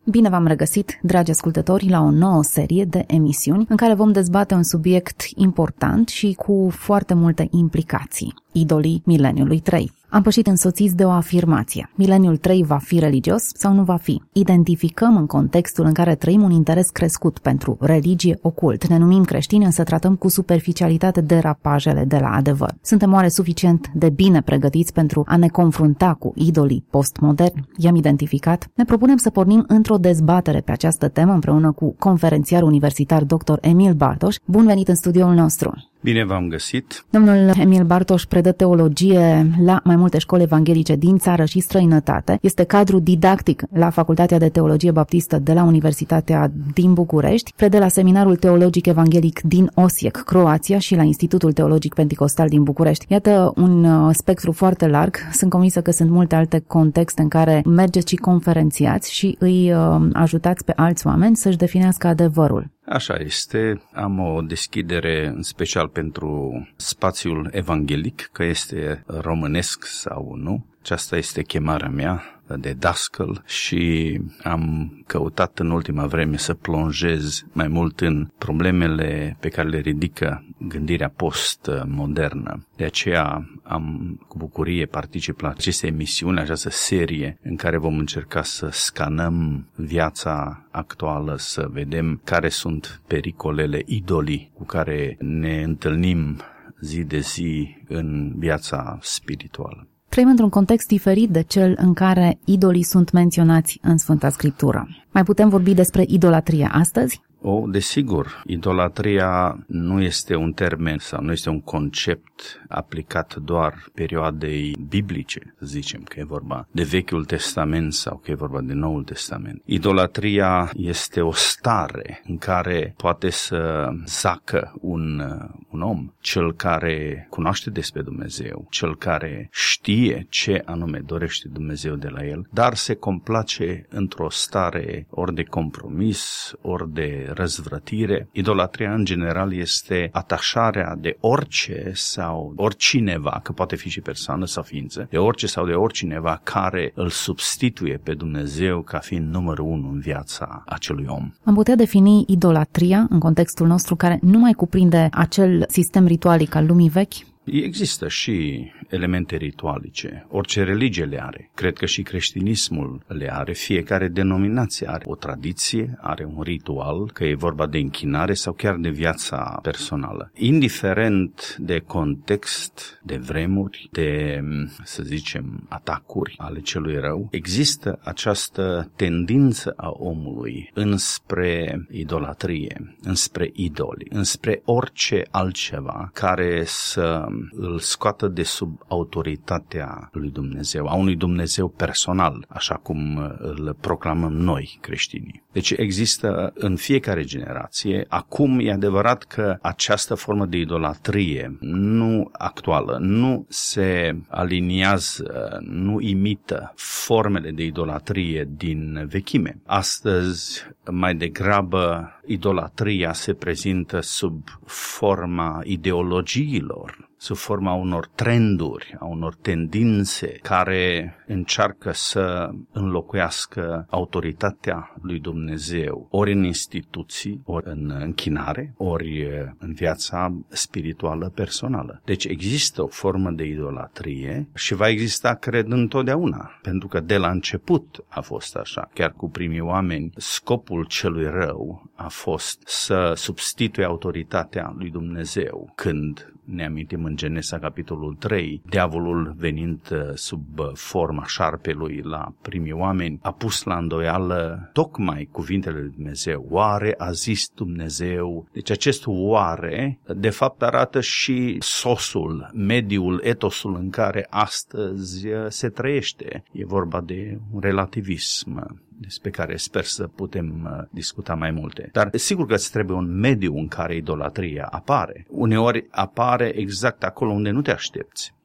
Bine v-am regăsit, dragi ascultători, la o nouă serie de emisiuni în care vom dezbate un subiect important și cu foarte multe implicații: idolii mileniului 3. Am pășit însoțiți de o afirmație: mileniul 3 va fi religios sau nu va fi? Identificăm în contextul în care trăim un interes crescut pentru religie ocult. Ne numim creștini, însă tratăm cu superficialitate derapajele de la adevăr. Suntem oare suficient de bine pregătiți pentru a ne confrunta cu idolii postmoderni? I-am identificat? Ne propunem să pornim într-o dezbatere pe această temă împreună cu conferențiarul universitar dr. Emil Bartoș. Bun venit în studioul nostru! Bine v-am găsit! Domnul Emil Bartoș predă teologie la mai multe școli evanghelice din țară și străinătate. Este cadru didactic la Facultatea de Teologie Baptistă de la Universitatea din București. Predă la Seminarul Teologic Evanghelic din Osijek, Croația, și la Institutul Teologic Penticostal din București. Iată un spectru foarte larg. Sunt convinsă că sunt multe alte contexte în care mergeți și conferențiați și îi ajutați pe alți oameni să-și definească adevărul. Așa este, am o deschidere în special pentru spațiul evanghelic, că este românesc sau nu. Aceasta este chemarea mea de dascăl și am căutat în ultima vreme să plonjez mai mult în problemele pe care le ridică gândirea postmodernă. De aceea am cu bucurie particip la aceste emisiuni, această serie în care vom încerca să scanăm viața actuală, să vedem care sunt pericolele, idolii cu care ne întâlnim zi de zi în viața spirituală. Trăim într-un context diferit de cel în care idolii sunt menționați în Sfânta Scriptură. Mai putem vorbi despre idolatrie astăzi? Desigur, idolatria nu este un termen sau nu este un concept aplicat doar perioadei biblice, să zicem că e vorba de Vechiul Testament sau că e vorba de Noul Testament. Idolatria este o stare în care poate să zacă un om, cel care cunoaște despre Dumnezeu, cel care știe ce anume dorește Dumnezeu de la el, dar se complace într-o stare ori de compromis, ori de răzvrătire. Idolatria în general este atașarea de orice sau oricineva, că poate fi și persoană sau ființă, de orice sau de oricineva care îl substituie pe Dumnezeu ca fiind numărul 1 în viața acelui om. Am putea defini idolatria în contextul nostru, care nu mai cuprinde acel sistem ritualic al lumii vechi? Există și elemente ritualice. Orice religie le are. Cred că și creștinismul le are. Fiecare denominație are o tradiție, are un ritual, că e vorba de închinare sau chiar de viața personală. Indiferent de context, de vremuri, de, să zicem, atacuri ale celui rău, există această tendință a omului înspre idolatrie, înspre idoli, înspre orice altceva care să îl scoată de sub autoritatea lui Dumnezeu, a unui Dumnezeu personal, așa cum îl proclamăm noi creștinii. Deci există în fiecare generație. Acum e adevărat că această formă de idolatrie nu actuală, nu se aliniază, nu imită formele de idolatrie din vechime. Astăzi, mai degrabă, idolatria se prezintă sub forma ideologiilor, sub forma unor trenduri, a unor tendințe care încearcă să înlocuiască autoritatea lui Dumnezeu, ori în instituții, ori în închinare, ori în viața spirituală personală. Deci există o formă de idolatrie și va exista, cred, întotdeauna, pentru că de la început a fost așa. Chiar cu primii oameni, scopul celui rău a fost să substituie autoritatea lui Dumnezeu. Când ne amintim în Genesa capitolul 3, diavolul venind sub forma șarpelui la primii oameni, a pus la îndoială tocmai cuvintele lui Dumnezeu. Oare a zis Dumnezeu? Deci acest oare, de fapt, arată și sosul, mediul, etosul în care astăzi se trăiește. E vorba de un relativism despre care sper să putem discuta mai multe. Dar sigur că îți trebuie un mediu în care idolatria apare. Uneori apare exact acolo unde nu te aștepți.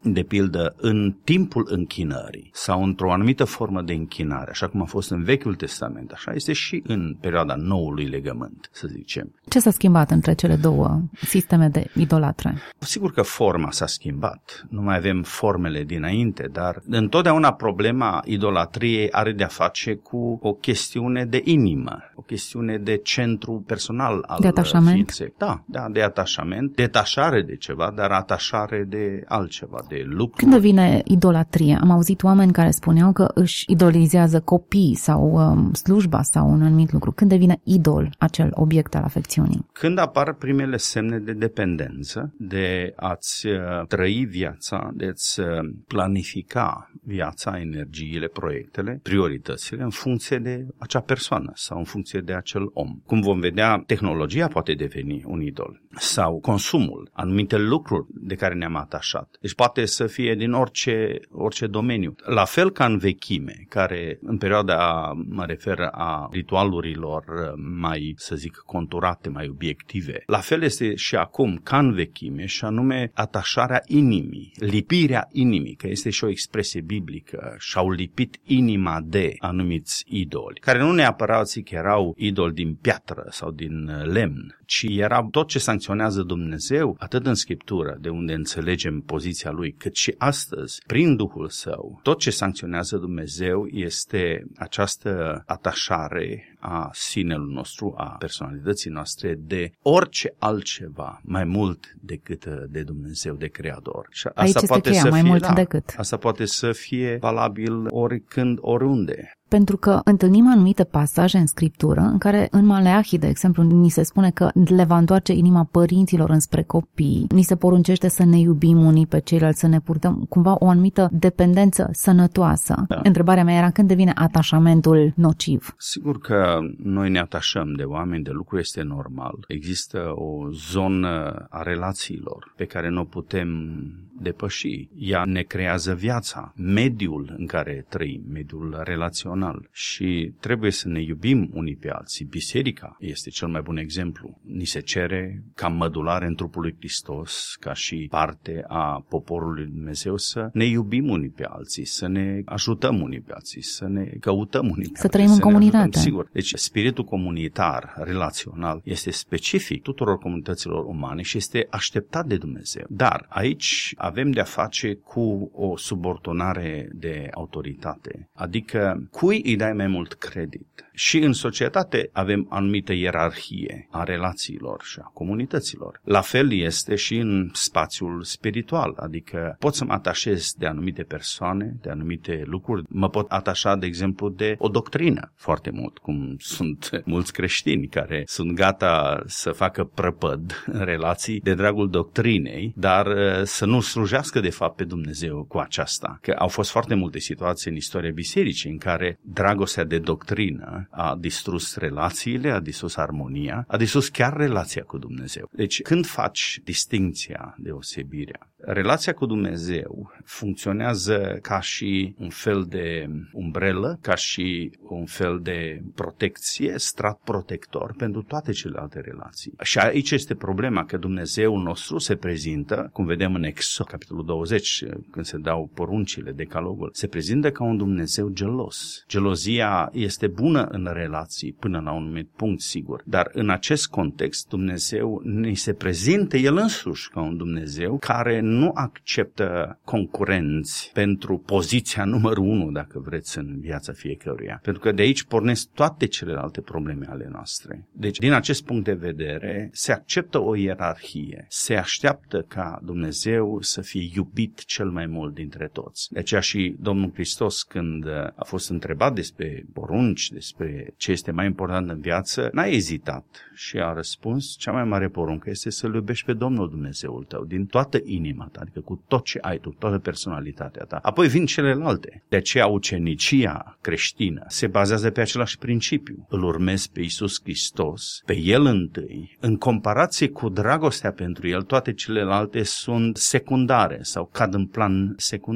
de pildă, în timpul închinării sau într-o anumită formă de închinare, așa cum a fost în Vechiul Testament, așa este și în perioada Noului Legământ, să zicem. Ce s-a schimbat între cele două sisteme de idolatre? Sigur că forma s-a schimbat, nu mai avem formele dinainte, dar întotdeauna problema idolatriei are de-a face cu o chestiune de inimă, o chestiune de centru personal al de atașament. Ființei. Da, de atașament, detașare de ceva, dar atașare de altceva, de lucru. Când devine idolatrie? Am auzit oameni care spuneau că își idolizează copii sau slujba sau un anumit lucru. Când devine idol acel obiect al afecțiunii? Când apar primele semne de dependență, de a-ți trăi viața, de a-ți planifica viața, energiile, proiectele, prioritățile în funcție de acea persoană sau în funcție de acel om. Cum vom vedea, tehnologia poate deveni un idol sau consumul, anumite lucruri de care ne-am atașat. Deci poate să fie din orice domeniu. La fel ca în vechime, care în perioada, mă refer a ritualurilor mai, să zic, conturate, mai obiective. La fel este și acum ca în vechime, și anume atașarea inimii, lipirea inimii, că este și o expresie biblică, și-au lipit inima de anumiți idoli, care nu neapărat zic erau idoli din piatră sau din lemn, ci era tot ce sancționează Dumnezeu, atât în Scriptură, de unde înțelegem poziția Lui, cât și astăzi, prin Duhul Său. Tot ce sancționează Dumnezeu este această atașare a sinelui nostru, a personalității noastre, de orice altceva mai mult decât de Dumnezeu, de Creator. Și asta aici poate este cheia, să mai fie, mult decât. Asta poate să fie valabil oricând, oriunde. Pentru că întâlnim anumite pasaje în Scriptură în care în Maleahi, de exemplu, ni se spune că le va întoarce inima părinților înspre copii, ni se poruncește să ne iubim unii pe ceilalți, să ne purtăm cumva o anumită dependență sănătoasă. Da. Întrebarea mea era când devine atașamentul nociv? Sigur că noi ne atașăm de oameni, de lucruri, este normal. Există o zonă a relațiilor pe care nu o putem depăși. Ea ne creează viața, mediul în care trăim, mediul relațional, și trebuie să ne iubim unii pe alții. Biserica este cel mai bun exemplu. Ni se cere ca mădulare în trupul lui Hristos, ca și parte a poporului lui Dumnezeu, să ne iubim unii pe alții, să ne ajutăm unii pe alții, să ne căutăm unii pe alții. Să trăim în comunitate. Sigur. Deci spiritul comunitar, relațional, este specific tuturor comunităților umane și este așteptat de Dumnezeu. Dar aici avem de-a face cu o subordonare de autoritate. Adică cui îi dai mai mult credit? Și în societate avem anumită ierarhie a relațiilor și a comunităților. La fel este și în spațiul spiritual, adică pot să mă atașez de anumite persoane, de anumite lucruri. Mă pot atașa, de exemplu, de o doctrină foarte mult, cum sunt mulți creștini care sunt gata să facă prăpăd în relații de dragul doctrinei, dar să nu slujească de fapt pe Dumnezeu cu aceasta. Că au fost foarte multe situații în istoria bisericii în care dragostea de doctrină a distrus relațiile, a distrus armonia, a distrus chiar relația cu Dumnezeu. Deci când faci distincția, deosebirea, relația cu Dumnezeu funcționează ca și un fel de umbrelă, ca și un fel de protecție, strat protector pentru toate celelalte relații. Și aici este problema, că Dumnezeul nostru se prezintă, cum vedem în Exod, capitolul 20, când se dau poruncile, decalogul, se prezintă ca un Dumnezeu gelos. Gelozia este bună în relații până la un anumit punct, sigur, dar în acest context Dumnezeu ne se prezintă El însuși ca un Dumnezeu care nu acceptă concurenți pentru poziția numărul 1, dacă vreți, în viața fiecăruia. Pentru că de aici pornesc toate celelalte probleme ale noastre. Deci, din acest punct de vedere, se acceptă o ierarhie. Se așteaptă ca Dumnezeu să fie iubit cel mai mult dintre toți. De aceea și Domnul Hristos, când a fost întrebat despre porunci, despre ce este mai important în viață, n-a ezitat și a răspuns: cea mai mare poruncă este să-L iubești pe Domnul Dumnezeul tău din toată inima ta, adică cu tot ce ai tu, toată personalitatea ta. Apoi vin celelalte. De aceea ucenicia creștină se bazează pe același principiu. Îl urmezi pe Iisus Hristos, pe El întâi. În comparație cu dragostea pentru El, toate celelalte sunt secundare sau cad în plan secundar.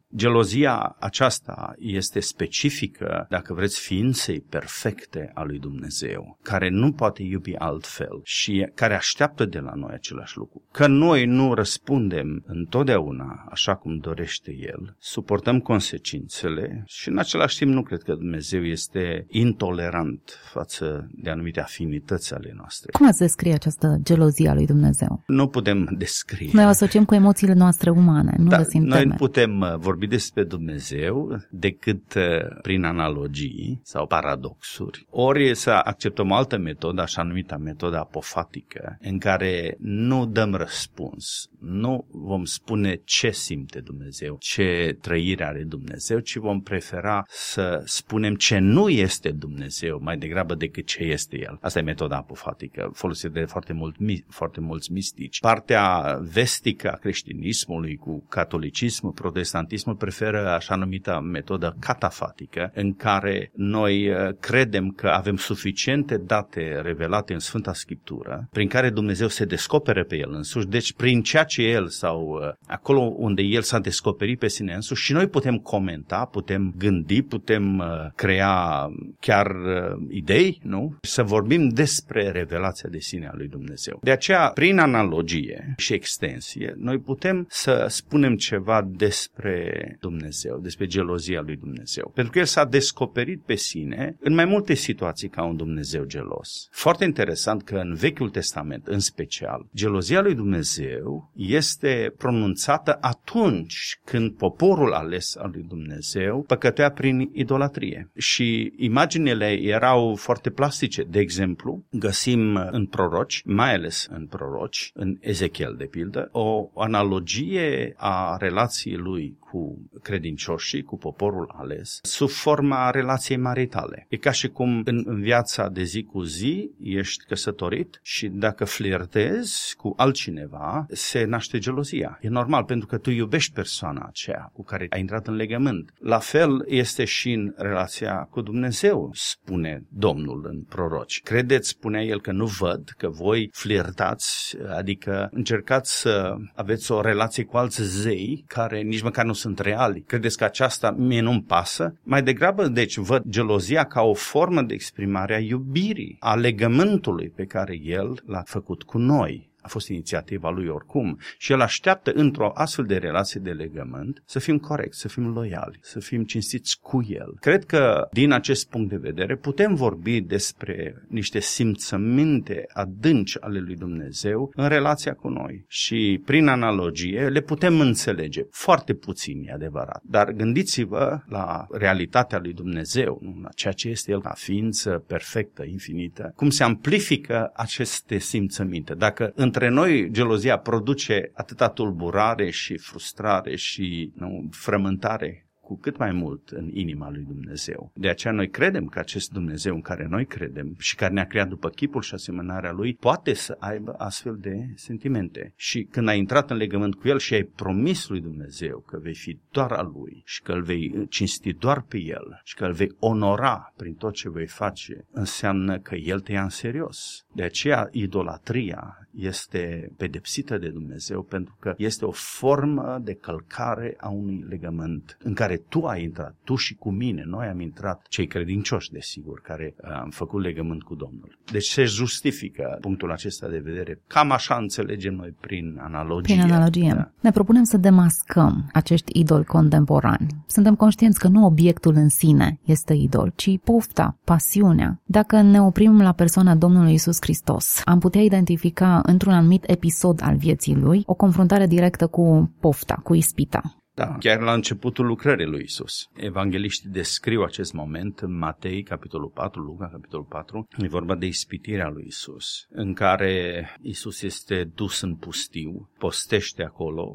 Gelozia aceasta este specifică, dacă vreți, ființei perfecte a lui Dumnezeu, care nu poate iubi altfel și care așteaptă de la noi același lucru. Că noi nu răspundem întotdeauna așa cum dorește El, suportăm consecințele și în același timp nu cred că Dumnezeu este intolerant față de anumite afinități ale noastre. Cum ați descrie această gelozie a lui Dumnezeu? Nu putem descrie. Noi o asociem cu emoțiile noastre umane, nu găsim noi teme. nu putem vorbi despre Dumnezeu decât prin analogii sau paradoxuri. Ori să acceptăm o altă metodă, așa numită metodă apofatică, în care nu dăm răspuns, nu vom spune ce simte Dumnezeu, ce trăire are Dumnezeu, ci vom prefera să spunem ce nu este Dumnezeu mai degrabă decât ce este El. Asta e metoda apofatică, folosită de foarte mulți mistici. Partea vestică a creștinismului cu catolicismul, protestantismul preferă așa numită metodă catafatică, în care noi credem că avem suficiente date revelate în Sfânta Scriptură, prin care Dumnezeu se descopere pe El însuși, deci prin ceea ce El sau acolo unde El s-a descoperit pe sine însuși și noi putem comenta, putem gândi, putem crea chiar idei, nu? Să vorbim despre revelația de sine a lui Dumnezeu. De aceea, prin analogie și extensie, noi putem să spunem ceva despre Dumnezeu, despre gelozia lui Dumnezeu. Pentru că El s-a descoperit pe sine în mai multe situații ca un Dumnezeu gelos. Foarte interesant că în Vechiul Testament, în special, gelozia lui Dumnezeu este pronunțată atunci când poporul ales al lui Dumnezeu păcătuia prin idolatrie. Și imaginele erau foarte plastice. De exemplu, găsim în proroci, mai ales în proroci, în Ezechiel de pildă, o analogie a relației lui cu credincioșii, cu poporul ales, sub forma relației maritale. E ca și cum în viața de zi cu zi ești căsătorit și dacă flirtezi cu altcineva, se naște gelozia. E normal, pentru că tu iubești persoana aceea cu care ai intrat în legământ. La fel este și în relația cu Dumnezeu, spune Domnul în proroci. Credeți, spunea El, că nu văd, că voi flirtați, adică încercați să aveți o relație cu alți zei care nici măcar nu sunt reali. Credeți că aceasta mie nu-mi pasă? Mai degrabă, deci, văd gelozia ca o formă de exprimare a iubirii, a legământului pe care El l-a făcut cu noi. A fost inițiativa lui oricum și El așteaptă într-o astfel de relație de legământ să fim corecți, să fim loiali, să fim cinstiți cu El. Cred că din acest punct de vedere putem vorbi despre niște simțăminte adânci ale lui Dumnezeu în relația cu noi și prin analogie le putem înțelege. Foarte puțin, e adevărat, dar gândiți-vă la realitatea lui Dumnezeu, nu? La ceea ce este El ca ființă perfectă, infinită, cum se amplifică aceste simțăminte. Dacă între noi gelozia produce atâta tulburare și frustrare și frământare, cu cât mai mult în inima lui Dumnezeu. De aceea noi credem că acest Dumnezeu în care noi credem și care ne-a creat după chipul și asemănarea Lui, poate să aibă astfel de sentimente. Și când ai intrat în legământ cu El și ai promis lui Dumnezeu că vei fi doar al Lui și că îl vei cinsti doar pe El și că îl vei onora prin tot ce vei face, înseamnă că El te ia în serios. De aceea idolatria este pedepsită de Dumnezeu pentru că este o formă de călcare a unui legământ în care tu ai intrat, tu și cu mine, noi am intrat, cei credincioși, desigur, care am făcut legământ cu Domnul. Deci se justifică punctul acesta de vedere. Cam așa înțelegem noi prin analogie. Prin analogie. Da. Ne propunem să demascăm acești idoli contemporani. Suntem conștienți că nu obiectul în sine este idol, ci pofta, pasiunea. Dacă ne oprim la persoana Domnului Iisus Hristos, am putea identifica într-un anumit episod al vieții Lui o confruntare directă cu pofta, cu ispita. Da, chiar la începutul lucrării lui Iisus. Evangeliștii descriu acest moment în Matei, capitolul 4, Luca, capitolul 4. E vorba de ispitirea lui Iisus, în care Iisus este dus în pustiu, postește acolo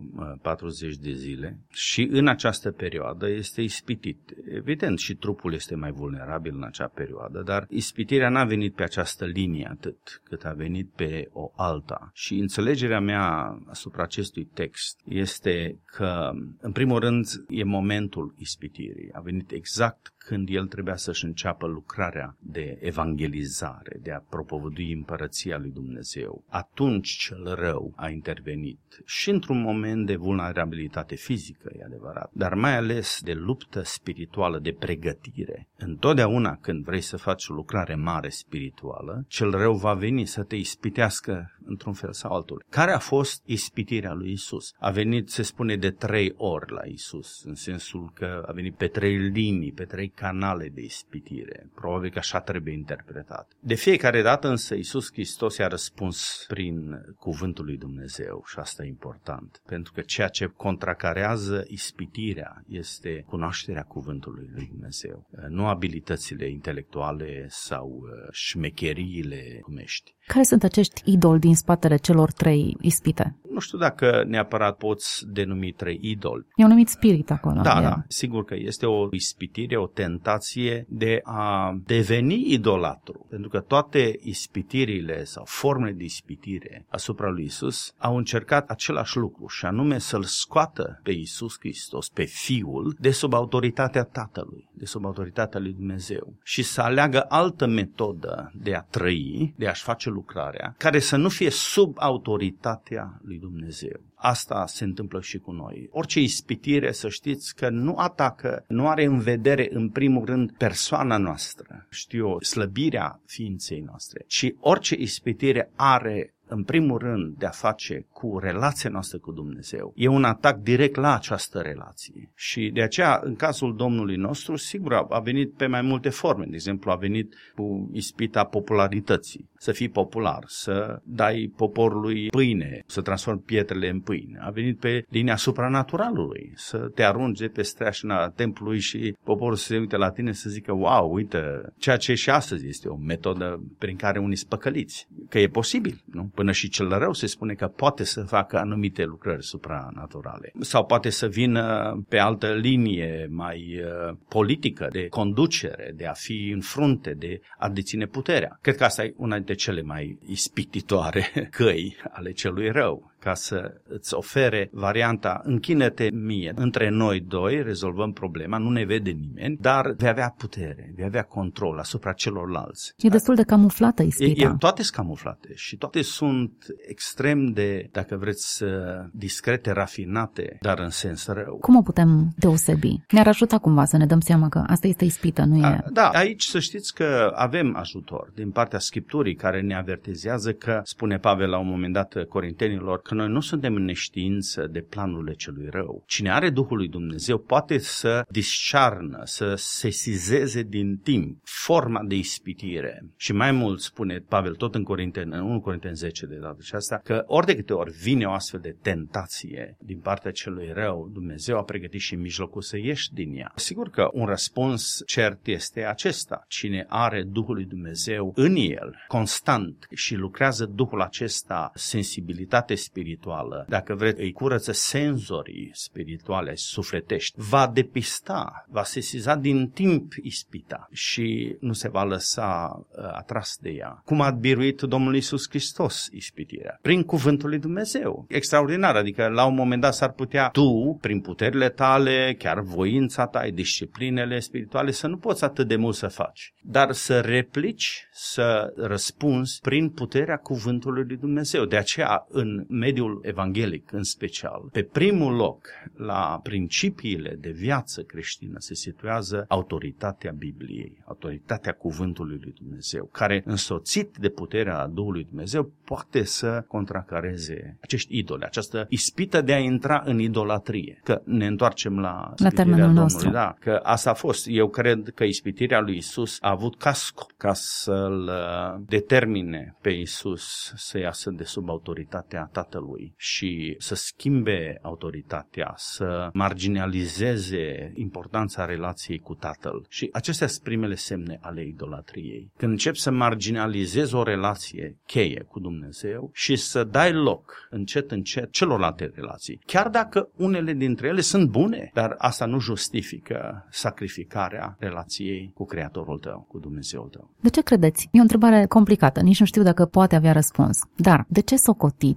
40 de zile și în această perioadă este ispitit. Evident, și trupul este mai vulnerabil în acea perioadă, dar ispitirea n-a venit pe această linie atât, cât a venit pe o alta. Și înțelegerea mea asupra acestui text este că, în primul rând, e momentul ispitirii. A venit exact când el trebuia să-și înceapă lucrarea de evangelizare, de a propovădui împărăția lui Dumnezeu. Atunci cel rău a intervenit și într-un moment de vulnerabilitate fizică, e adevărat, dar mai ales de luptă spirituală, de pregătire. Întotdeauna când vrei să faci o lucrare mare spirituală, cel rău va veni să te ispitească într-un fel sau altul. Care a fost ispitirea lui Isus? A venit, se spune, de 3 ori la Isus, în sensul că a venit pe 3 linii, pe 3 canale de ispitire. Probabil că așa trebuie interpretat. De fiecare dată însă Isus Hristos i-a răspuns prin cuvântul lui Dumnezeu și asta e important, pentru că ceea ce contracarează ispitirea este cunoașterea cuvântului lui Dumnezeu, nu abilitățile intelectuale sau șmecheriile umești. Care sunt acești idoli din spatele celor 3 ispite? Nu știu dacă neapărat poți denumi 3 idoli. I-au numit spirit acolo. Da, sigur că este o ispitire, o tentație de a deveni idolatru. Pentru că toate ispitirile sau formele de ispitire asupra lui Isus au încercat același lucru, și anume să-L scoată pe Isus Hristos, pe Fiul, de sub autoritatea Tatălui, de sub autoritatea lui Dumnezeu și să aleagă altă metodă de a trăi, de a-și face lucrarea, care să nu fie sub autoritatea lui Dumnezeu. Asta se întâmplă și cu noi. Orice ispitire, să știți că nu atacă, nu are în vedere în primul rând persoana noastră, slăbirea ființei noastre, ci orice ispitire are în primul rând de a face cu relația noastră cu Dumnezeu. E un atac direct la această relație. Și de aceea, în cazul Domnului nostru, sigur, a venit pe mai multe forme. De exemplu, a venit cu ispita popularității. Să fii popular, să dai poporului pâine, să transformi pietrele în pâine. A venit pe linia supranaturalului, să te arunci de pe streașina templului și poporul să se uite la tine să zică, wow, uite, ceea ce și astăzi este o metodă prin care unii sunt păcăliți. Că e posibil, nu? Până și cel rău se spune că poate să facă anumite lucrări supranaturale. Sau poate să vină pe altă linie mai politică, de conducere, de a fi în frunte, de a deține puterea. Cred că asta e una dintre cele mai ispititoare căi ale celui rău, ca să îți ofere varianta închină-te mie, între noi doi rezolvăm problema, nu ne vede nimeni, dar vei avea putere, vei avea control asupra celorlalți. E destul de camuflată ispita. Toate sunt camuflate și toate sunt extrem de, dacă vreți, discrete, rafinate, dar în sens rău. Cum o putem deosebi? Ne-ar ajuta cumva să ne dăm seama că asta este ispită, nu e? Da, aici să știți că avem ajutor din partea Scripturii care ne avertizează că, spune Pavel la un moment dat Corintenilor, că noi nu suntem în neștiință de planurile celui rău. Cine are Duhul lui Dumnezeu poate să discearnă, să sesizeze din timp forma de ispitire. Și mai mult spune Pavel, tot în 1 Corinteni 10 de data aceasta, că ori de câte ori vine o astfel de tentație din partea celui rău, Dumnezeu a pregătit și mijlocul să ieși din ea. Sigur că un răspuns cert este acesta. Cine are Duhul lui Dumnezeu în el, constant, și lucrează Duhul acesta, sensibilitate spirituală, dacă vreți, îi curăță senzorii spirituale, sufletești, va depista, va sesiza din timp ispita și nu se va lăsa atras de ea. Cum a biruit Domnul Iisus Hristos ispitirea? Prin cuvântul lui Dumnezeu. Extraordinar, adică la un moment dat s-ar putea tu, prin puterile tale, chiar voința ta, disciplinele spirituale, să nu poți atât de mult să faci, dar să replici, să răspunzi prin puterea cuvântului lui Dumnezeu. De aceea, în mediul evanghelic, în special, pe primul loc, la principiile de viață creștină, se situează autoritatea Bibliei, autoritatea cuvântului lui Dumnezeu, care, însoțit de puterea Duhului Dumnezeu, poate să contracareze acești idoli, această ispită de a intra în idolatrie. Că ne întoarcem la termenul Domnului, nostru. da, că asta a fost. Eu cred că ispitirea lui Isus a avut ca scop, ca să-l determine pe Isus să iasă de sub autoritatea Tatălui și să schimbe autoritatea, să marginalizeze importanța relației cu Tatăl. Și acestea sunt primele semne ale idolatriei. Când începi să marginalizezi o relație cheie cu Dumnezeu și să dai loc încet, încet celorlalte relații, chiar dacă unele dintre ele sunt bune, dar asta nu justifică sacrificarea relației cu Creatorul tău, cu Dumnezeul tău. De ce credeți? E o întrebare complicată, nici nu știu dacă poate avea răspuns. Dar de ce socotiți că Dumnezeu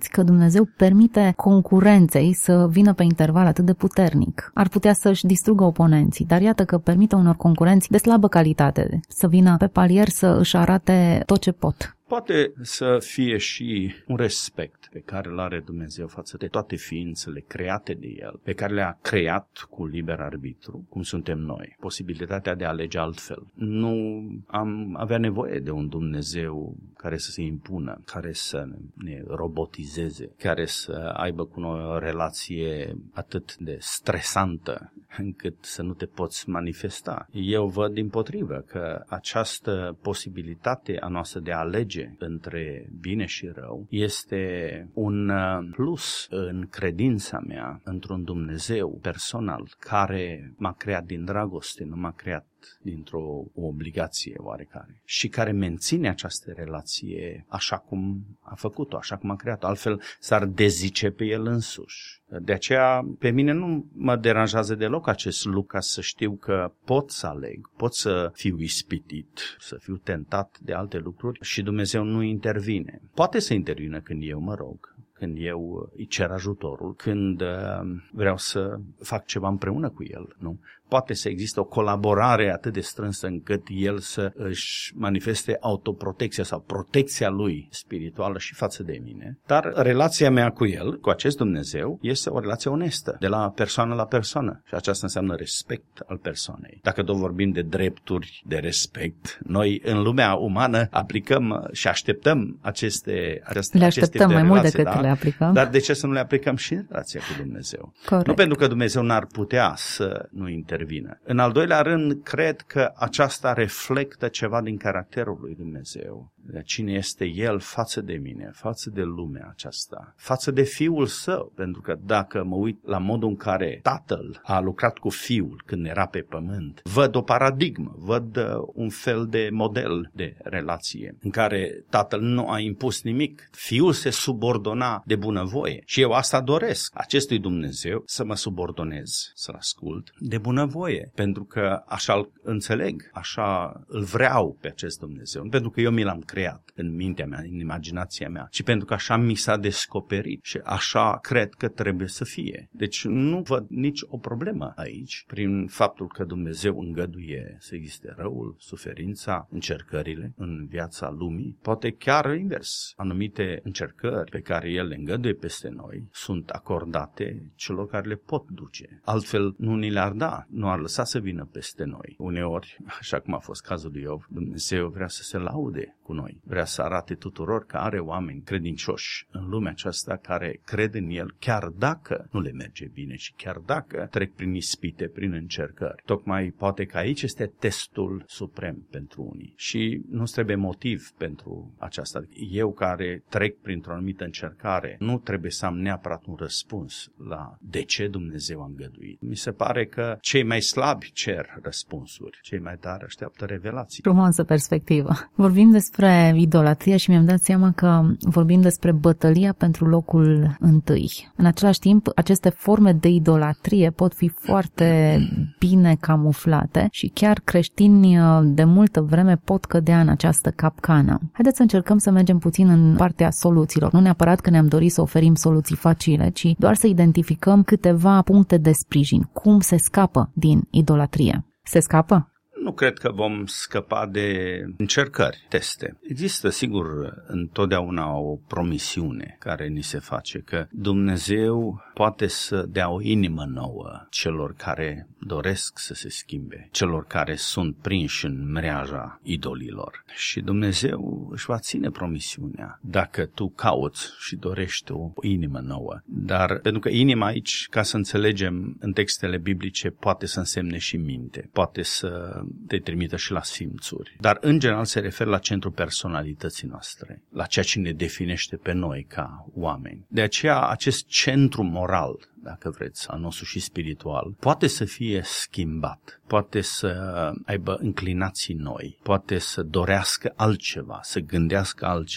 Dumnezeu permite concurenței să vină pe interval atât de puternic. Ar putea să-și distrugă oponenții, dar iată că permite unor concurenți de slabă calitate să vină pe palier să își arate tot ce pot. Poate să fie și un respect pe care îl are Dumnezeu față de toate ființele create de El, pe care le-a creat cu liber arbitru, cum suntem noi. Posibilitatea de a alege altfel. Nu am avea nevoie de un Dumnezeu care să se impună, care să ne robotizeze, care să aibă cu noi o relație atât de stresantă încât să nu te poți manifesta. Eu văd dimpotrivă că această posibilitate a noastră de a alege între bine și rău este un plus în credința mea într-un Dumnezeu personal care m-a creat din dragoste, nu m-a creat dintr-o obligație oarecare și care menține această relație așa cum a făcut-o, așa cum a creat-o. Altfel s-ar dezice pe El însuși. De aceea, pe mine nu mă deranjează deloc acest lucru, ca să știu că pot să aleg, pot să fiu ispitit, să fiu tentat de alte lucruri și Dumnezeu nu intervine. Poate să intervină când eu mă rog, când eu îi cer ajutorul, când vreau să fac ceva împreună cu El, nu? Poate să există o colaborare atât de strânsă încât El să își manifeste autoprotecția sau protecția Lui spirituală și față de mine. Dar relația mea cu El, cu acest Dumnezeu, este o relație onestă, de la persoană la persoană. Și aceasta înseamnă respect al persoanei. Dacă tot vorbim de drepturi, de respect, noi în lumea umană aplicăm și așteptăm aceste le așteptăm mai mult decât le aplicăm. Dar de ce să nu le aplicăm și în relația cu Dumnezeu? Corect. Nu pentru că Dumnezeu n-ar putea să nu intervină. În al doilea rând, cred că aceasta reflectă ceva din caracterul lui Dumnezeu. De cine este El față de mine, față de lumea aceasta, față de Fiul Său. Pentru că dacă mă uit la modul în care Tatăl a lucrat cu Fiul când era pe pământ, văd o paradigmă, văd un fel de model de relație în care Tatăl nu a impus nimic. Fiul se subordona de bunăvoie și eu asta doresc acestui Dumnezeu, să mă subordonez, să-L ascult de bunăvoie, pentru că așa îl înțeleg, așa îl vreau pe acest Dumnezeu, nu pentru că eu mi l-am creat în mintea mea, în imaginația mea, ci pentru că așa mi s-a descoperit și așa cred că trebuie să fie. Deci nu văd nici o problemă aici, prin faptul că Dumnezeu îngăduie să existe răul, suferința, încercările în viața lumii. Poate chiar invers, anumite încercări pe care El le îngăduie peste noi sunt acordate celor care le pot duce. Altfel nu ni le-ar da, nu ar lăsa să vină peste noi. Uneori, așa cum a fost cazul lui Iov, Dumnezeu vrea să se laude cu noi. Vrea să arate tuturor că are oameni credincioși în lumea aceasta care cred în El, chiar dacă nu le merge bine și chiar dacă trec prin ispite, prin încercări. Tocmai poate că aici este testul suprem pentru unii și nu-ți trebuie motiv pentru aceasta. Eu care trec printr-o anumită încercare, nu trebuie să am neapărat un răspuns la de ce Dumnezeu a îngăduit. Mi se pare că cei mai slabi cer răspunsuri, cei mai tari așteaptă revelații. Frumoasă perspectivă. Vorbim despre idolatrie și mi-am dat seama că vorbim despre bătălia pentru locul întâi. În același timp, aceste forme de idolatrie pot fi foarte bine camuflate și chiar creștini de multă vreme pot cădea în această capcană. Haideți să încercăm să mergem puțin în partea soluțiilor. Nu neapărat că ne-am dorit să oferim soluții facile, ci doar să identificăm câteva puncte de sprijin. Cum se scapă din idolatrie? Se scapă? Nu cred că vom scăpa de încercări, teste. Există, sigur, întotdeauna o promisiune care ni se face că Dumnezeu poate să dea o inimă nouă celor care doresc să se schimbe, celor care sunt prinși în mreaja idolilor. Și Dumnezeu își va ține promisiunea dacă tu cauți și dorești o inimă nouă. Dar pentru că inima aici, ca să înțelegem în textele biblice, poate să însemne și minte, poate să te trimită și la simțuri. Dar în general se referă la centrul personalității noastre, la ceea ce ne definește pe noi ca oameni. De aceea acest centru moral, dacă vreți, al nostru și spiritual, poate să fie schimbat, poate să aibă înclinații noi, poate să dorească altceva, să gândească altceva.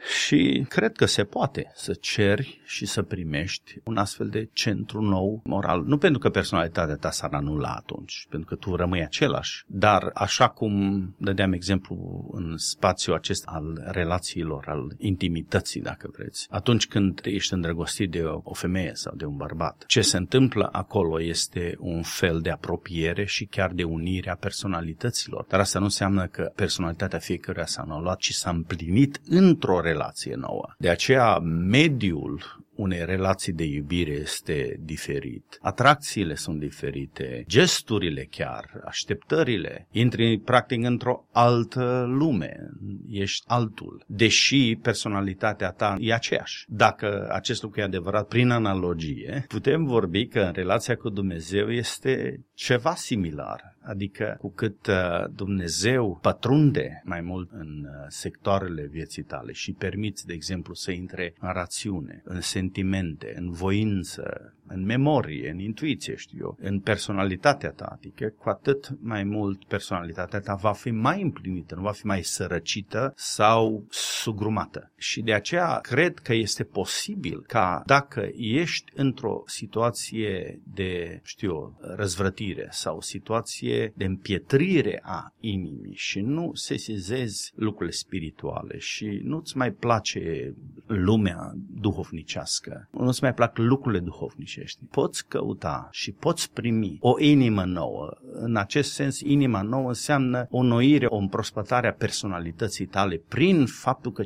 Și cred că se poate să ceri și să primești un astfel de centru nou moral. Nu pentru că personalitatea ta s-ar anula atunci, pentru că tu rămâi același, dar așa cum dădeam exemplu în spațiul acesta al relațiilor, al intimității, dacă vreți, atunci când ești îndrăgostit de o femeie sau de un bărbat, ce se întâmplă acolo este un fel de apropiere și chiar de unire a personalităților. Dar asta nu înseamnă că personalitatea fiecăruia s-a anulat, ci s-a împlinit într-o relație nouă. De aceea, mediul unei relații de iubire este diferit. Atracțiile sunt diferite, gesturile chiar, așteptările. Intri practic într-o altă lume, ești altul, deși personalitatea ta e aceeași. Dacă acest lucru e adevărat, prin analogie, putem vorbi că în relația cu Dumnezeu este ceva similar. Adică cu cât Dumnezeu pătrunde mai mult în sectoarele vieții tale și permiți, de exemplu, să intre în rațiune, în sentimente, în voință, în memorie, în intuiție, știu eu, în personalitatea ta, adică cu atât mai mult personalitatea ta va fi mai împlinită, nu va fi mai sărăcită sau sugrumată. Și de aceea cred că este posibil ca dacă ești într-o situație de, răzvrătire sau situație de împietrire a inimii și nu sesizezi lucrurile spirituale și nu-ți mai place lumea duhovnicească, nu-ți mai plac lucrurile duhovnicești, poți căuta și poți primi o inimă nouă. În acest sens, inima nouă înseamnă o înnoire, o împrospătare a personalității tale prin faptul că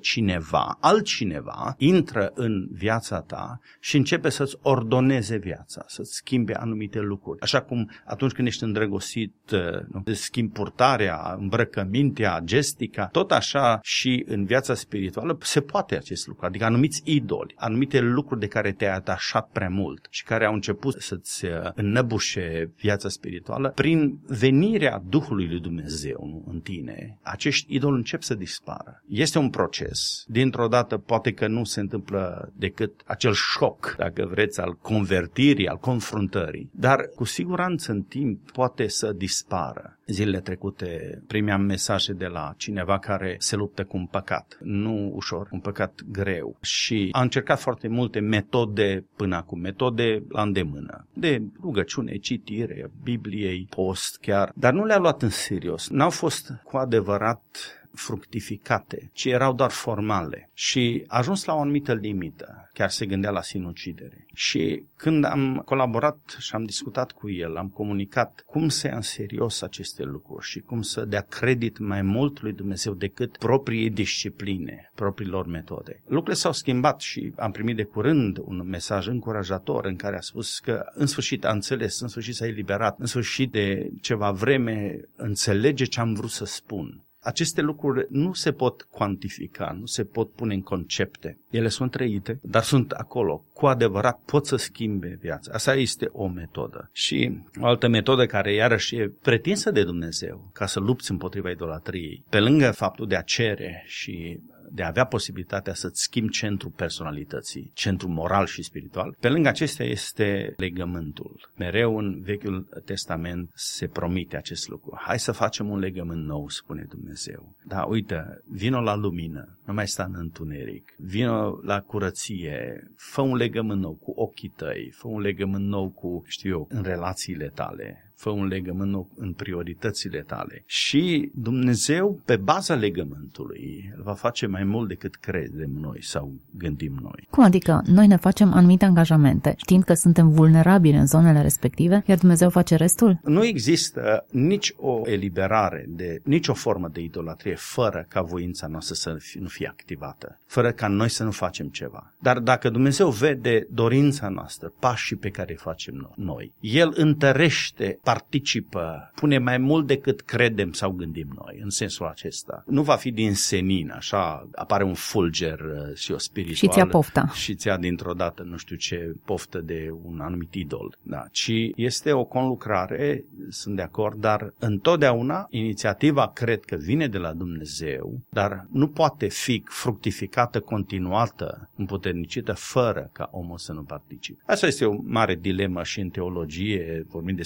altcineva, intră în viața ta și începe să-ți ordoneze viața, să-ți schimbe anumite lucruri. Așa cum atunci când ești îndrăgostit, schimbi purtarea, îmbrăcămintea, gestica, tot așa și în viața spirituală se poate acest lucru. Adică anumiți idoli, anumite lucruri de care te-ai atașat prea mult și care au început să-ți înnăbușe viața spirituală, prin venirea Duhului lui Dumnezeu în tine, acești idoli încep să dispară. Este un proces. Dintr-o dată poate că nu se întâmplă decât acel șoc, dacă vreți, al convertirii, al confruntării, dar cu siguranță în timp poate să dispară. Zilele trecute primeam mesaje de la cineva care se luptă cu un păcat, nu ușor, un păcat greu și a încercat foarte multe metode până acum, metode la îndemână, de rugăciune, citire, Bibliei, post chiar, dar nu le-a luat în serios, n-au fost cu adevărat fructificate, ci erau doar formale și a ajuns la o anumită limită, chiar se gândea la sinucidere. Și când am colaborat și am discutat cu el, am comunicat cum să ia în serios aceste lucruri și cum să dea credit mai mult lui Dumnezeu decât propriei discipline, propriilor metode. Lucrurile s-au schimbat și am primit de curând un mesaj încurajator în care a spus că în sfârșit a înțeles, în sfârșit s-a eliberat, în sfârșit de ceva vreme înțelege ce am vrut să spun. Aceste lucruri nu se pot cuantifica, nu se pot pune în concepte. Ele sunt trăite, dar sunt acolo. Cu adevărat pot să schimbe viața. Asta este o metodă. Și o altă metodă care iarăși e pretinsă de Dumnezeu ca să lupți împotriva idolatriei. Pe lângă faptul de a cere și de a avea posibilitatea să-ți schimbi centrul personalității, centrul moral și spiritual, pe lângă acestea este legământul. Mereu în Vechiul Testament se promite acest lucru. Hai să facem un legământ nou, spune Dumnezeu. Da, uite, vino la lumină, nu mai sta în întuneric, vino la curăție, fă un legământ nou cu ochii tăi, fă un legământ nou cu, în relațiile tale, fă un legământ nou în prioritățile tale. Și Dumnezeu, pe baza legământului, îl va face mai mult decât credem noi sau gândim noi. Cum adică noi ne facem anumite angajamente, știind că suntem vulnerabili în zonele respective, iar Dumnezeu face restul? Nu există nici o eliberare de nicio formă de idolatrie fără ca voința noastră să nu fie activată, fără ca noi să nu facem ceva. Dar dacă Dumnezeu vede dorința noastră, pașii pe care îi facem noi, El întărește, participă, pune mai mult decât credem sau gândim noi, în sensul acesta. Nu va fi din senin, așa, apare un fulger și o spirituală. Și ți-a pofta. Și ți-a dintr-o dată, nu știu ce, poftă de un anumit idol. Da, ci este o conlucrare, sunt de acord, dar întotdeauna inițiativa cred că vine de la Dumnezeu, dar nu poate fi fructificată, continuată, împuternicită, fără ca omul să nu participe. Asta este o mare dilemă și în teologie, vorbim despre suveranitate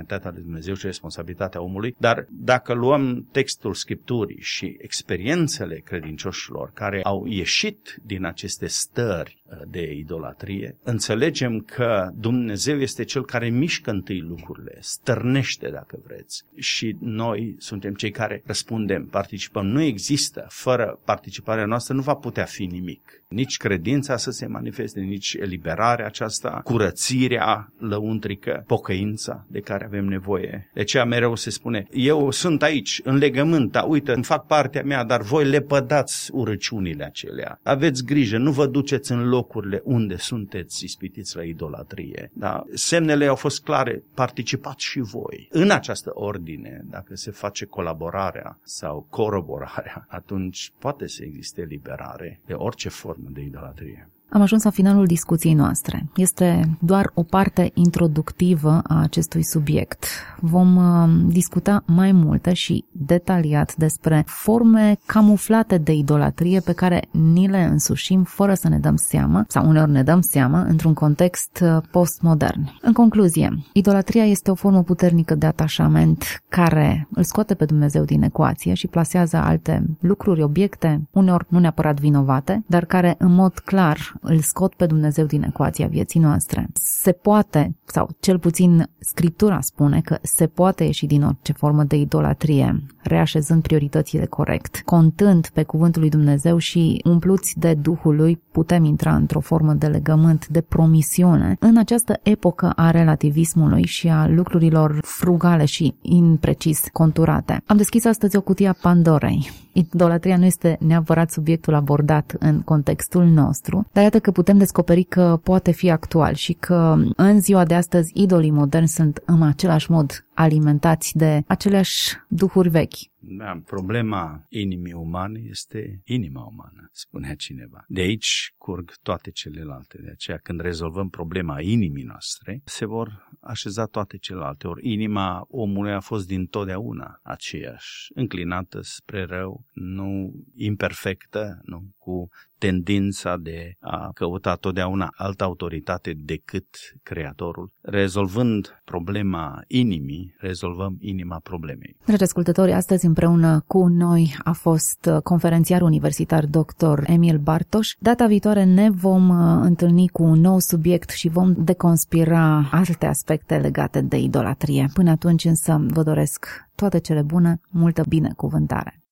suveranitatea lui Dumnezeu și responsabilitatea omului, dar dacă luăm textul Scripturii și experiențele credincioșilor care au ieșit din aceste stări de idolatrie, înțelegem că Dumnezeu este Cel care mișcă întâi lucrurile, stârnește, dacă vreți, și noi suntem cei care răspundem, participăm. Nu există, fără participarea noastră nu va putea fi nimic. Nici credința să se manifeste, nici eliberarea aceasta, curățirea lăuntrică, pocăința de care avem nevoie. De aceea mereu se spune, eu sunt aici, în legământ, uite, îmi fac partea mea, dar voi lepădați urăciunile acelea. Aveți grijă, nu vă duceți în locurile unde sunteți ispitiți la idolatrie. Da? Semnele au fost clare, participați și voi. În această ordine, dacă se face colaborarea sau coroborarea, atunci poate să existe eliberare de orice formă de idolatrie. Am ajuns la finalul discuției noastre. Este doar o parte introductivă a acestui subiect. Vom discuta mai multe și detaliat despre forme camuflate de idolatrie pe care ni le însușim fără să ne dăm seama, sau uneori ne dăm seama, într-un context postmodern. În concluzie, idolatria este o formă puternică de atașament care îl scoate pe Dumnezeu din ecuație și plasează alte lucruri, obiecte, uneori nu neapărat vinovate, dar care în mod clar îl scot pe Dumnezeu din ecuația vieții noastre. Se poate, sau cel puțin Scriptura spune că se poate ieși din orice formă de idolatrie, reașezând prioritățile corect, contând pe cuvântul lui Dumnezeu și umpluți de Duhul lui, putem intra într-o formă de legământ, de promisiune, în această epocă a relativismului și a lucrurilor frugale și imprecis conturate. Am deschis astăzi o cutie a Pandorei. Idolatria nu este neapărat subiectul abordat în contextul nostru, dar iată că putem descoperi că poate fi actual și că în ziua de astăzi idolii moderni sunt în același mod alimentați de aceleași duhuri vechi. Da, problema inimii umane este inima umană, spunea cineva. De aici curg toate celelalte. De aceea când rezolvăm problema inimii noastre, se vor așeza toate celelalte. Ori inima omului a fost dintotdeauna aceeași, înclinată spre rău, nu imperfectă, nu cu tendința de a căuta totdeauna altă autoritate decât Creatorul. Rezolvând problema inimii, rezolvăm inima problemei. Dragi ascultători, astăzi împreună cu noi a fost conferențiar universitar dr. Emil Bartoș. Data viitoare ne vom întâlni cu un nou subiect și vom deconspira alte aspecte legate de idolatrie. Până atunci însă vă doresc toate cele bune, multă binecuvântare.